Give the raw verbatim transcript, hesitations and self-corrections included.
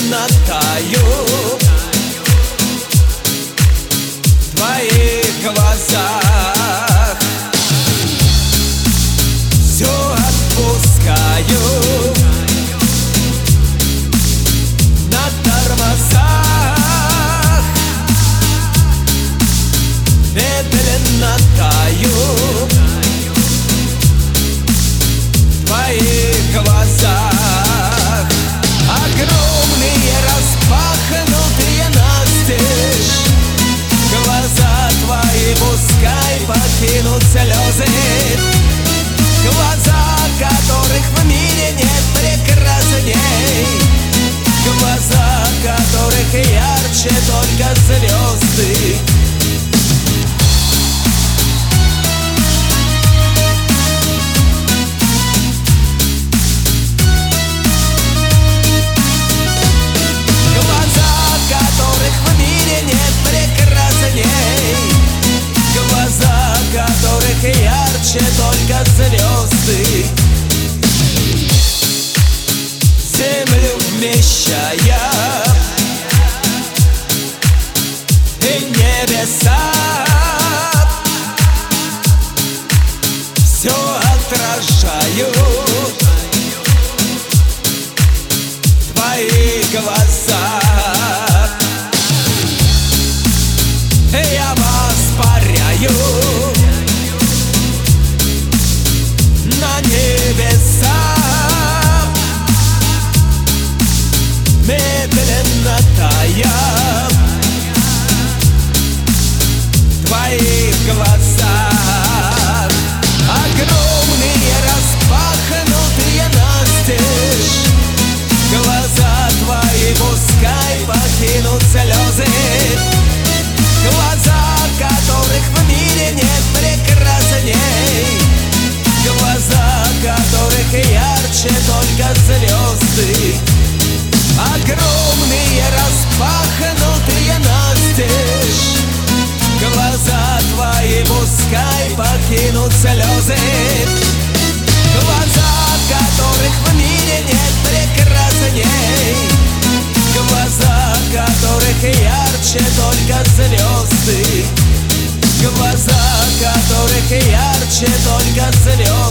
медленно таю в твоих глазах. Все отпускаю на тормозах, медленно таю в твоих глазах. Огромные распахнутые настежь, глаза твои пускай покинут слезы, глаза, которых в мире нет прекрасней, глаза, которых ярче только звезды. Ярче только звезды, землю вмещая и небеса, все отражаю твои глаза. Я воспаряю на небеса, медленно тая в твоих глазах. Огромные распахнутые настежь, глаза твои пускай покинут слезы, глаза, которых в мире нет прекрасней, глаза, которых ярче только звезды. Огромные распахнутые настежь, глаза твои пускай покинут слезы, глаза, которых в мире нет прекрасней, глаза, которых ярче только звезды, глаза, которых ярче только звезды.